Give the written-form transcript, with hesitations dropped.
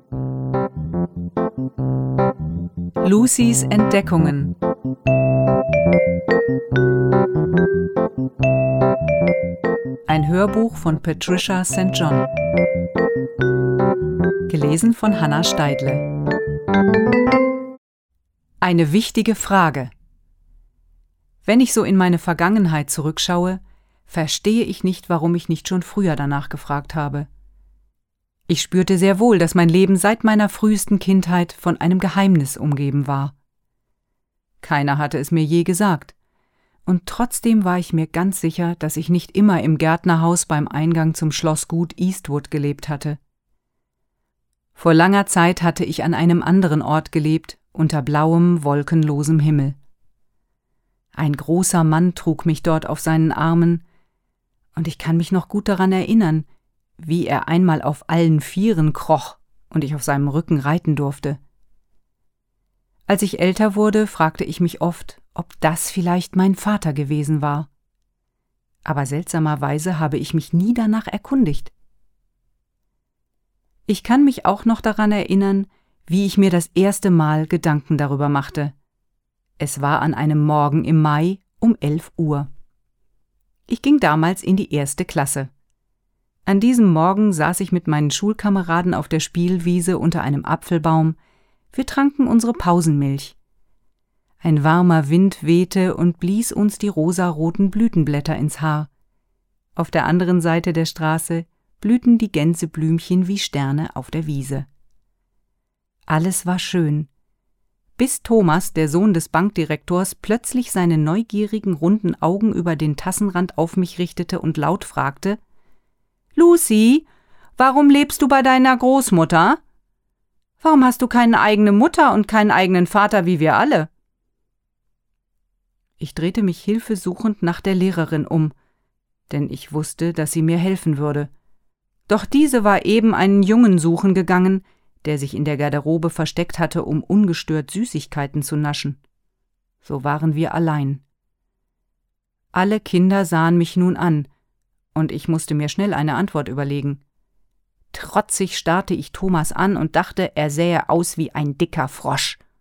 Lucys Entdeckungen. Ein Hörbuch von Patricia St. John. Gelesen von Hannah Steidle. Eine wichtige Frage. Wenn ich so in meine Vergangenheit zurückschaue, verstehe ich nicht, warum ich nicht schon früher danach gefragt habe. Ich spürte sehr wohl, dass mein Leben seit meiner frühesten Kindheit von einem Geheimnis umgeben war. Keiner hatte es mir je gesagt, und trotzdem war ich mir ganz sicher, dass ich nicht immer im Gärtnerhaus beim Eingang zum Schlossgut Eastwood gelebt hatte. Vor langer Zeit hatte ich an einem anderen Ort gelebt, unter blauem, wolkenlosem Himmel. Ein großer Mann trug mich dort auf seinen Armen, und ich kann mich noch gut daran erinnern, wie er einmal auf allen Vieren kroch und ich auf seinem Rücken reiten durfte. Als ich älter wurde, fragte ich mich oft, ob das vielleicht mein Vater gewesen war. Aber seltsamerweise habe ich mich nie danach erkundigt. Ich kann mich auch noch daran erinnern, wie ich mir das erste Mal Gedanken darüber machte. Es war an einem Morgen im Mai um 11 Uhr. Ich ging damals in die 1. Klasse. An diesem Morgen saß ich mit meinen Schulkameraden auf der Spielwiese unter einem Apfelbaum. Wir tranken unsere Pausenmilch. Ein warmer Wind wehte und blies uns die rosaroten Blütenblätter ins Haar. Auf der anderen Seite der Straße blühten die Gänseblümchen wie Sterne auf der Wiese. Alles war schön, bis Thomas, der Sohn des Bankdirektors, plötzlich seine neugierigen, runden Augen über den Tassenrand auf mich richtete und laut fragte: »Lucy, warum lebst du bei deiner Großmutter? Warum hast du keine eigene Mutter und keinen eigenen Vater wie wir alle?« Ich drehte mich hilfesuchend nach der Lehrerin um, denn ich wusste, dass sie mir helfen würde. Doch diese war eben einen Jungen suchen gegangen, der sich in der Garderobe versteckt hatte, um ungestört Süßigkeiten zu naschen. So waren wir allein. Alle Kinder sahen mich nun an, und ich musste mir schnell eine Antwort überlegen. Trotzig starrte ich Thomas an und dachte, er sähe aus wie ein dicker Frosch.